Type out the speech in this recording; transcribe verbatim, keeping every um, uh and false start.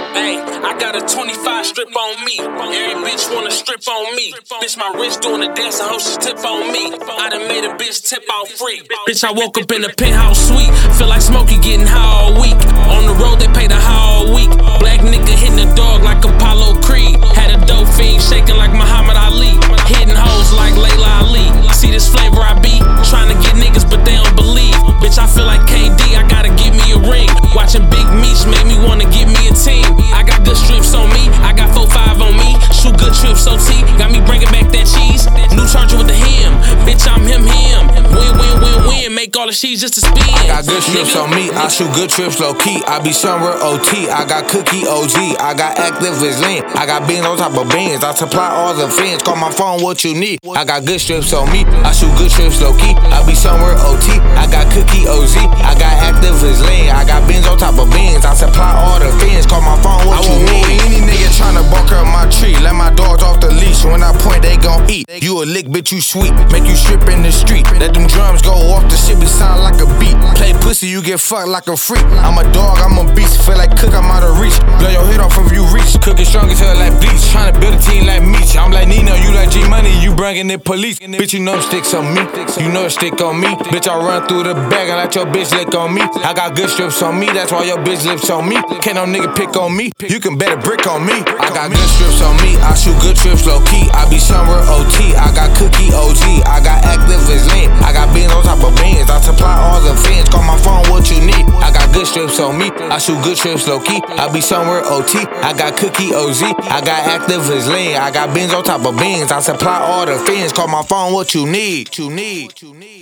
Hey, I got a twenty-five strip on me. Every bitch wanna strip on me. Bitch, my wrist doing the dance, I hope she tip on me. I done made a bitch tip out free. Bitch, I woke up in a penthouse suite. Feel like Smokey getting high all week. On the road, they pay the high all week. Black nigga hitting the dog like Apollo Creed. Had a dope fiend shaking like Muhammad Ali. Hitting hoes like Layla Ali. See this flavor I be trying to get niggas, but they don't believe. Bitch, I feel like K D, I gotta give me a ring. Watching Big Meech made me wanna give me a team. I got good strips on me, I got four five on me. Shoot good trips O T, got me bringing back that cheese. New charger with the hem, bitch I'm him him. Win win win win, make all the cheese just to spin. I got good strips on me, I shoot good trips low key. I be somewhere O T, I got cookie O G. I got active as lean, I got beans on top of beans. I supply all the fans, call my phone what you need. I got good strips on me, I shoot good trips low key. I be somewhere O T, I got cookie O Z. I got active as lean, I got beans on top of beans. I supply all the fans, call my phone what you need. Any nigga tryna bark up my tree, let my dogs off the leash. When I point, they gon' eat. You a lick, bitch, you sweet. Make you strip in the street. Let them drums go off, the shit be sound like a beat. Play pussy, you get fucked like a freak. I'm a dog, I'm a beast. Feel like Cook, I'm out of reach. Blow your head off if you reach. Cooking strong as hell like bleach. Tryna build a team like Meech. I'm like Nino, you like G Money, you bringing the police. Bitch, you know them sticks on me. You know it stick on me. Bitch, I run through the bag and let your bitch lick on me. I got good strips on me, that's why your bitch lips on me. Can't no nigga pick on me. You can bet a brick on me. I got good strips on me, I shoot good trips low key. I be somewhere O T, I got cookie O G. I got active as lean, I got beans on top of beans. I supply all the fans, call my phone what you need. I got good strips on me, I shoot good trips low key. I be somewhere O T, I got cookie O Z. I got active as lean, I got beans on top of beans. I supply all the fans, call my phone what you need. You need, you need.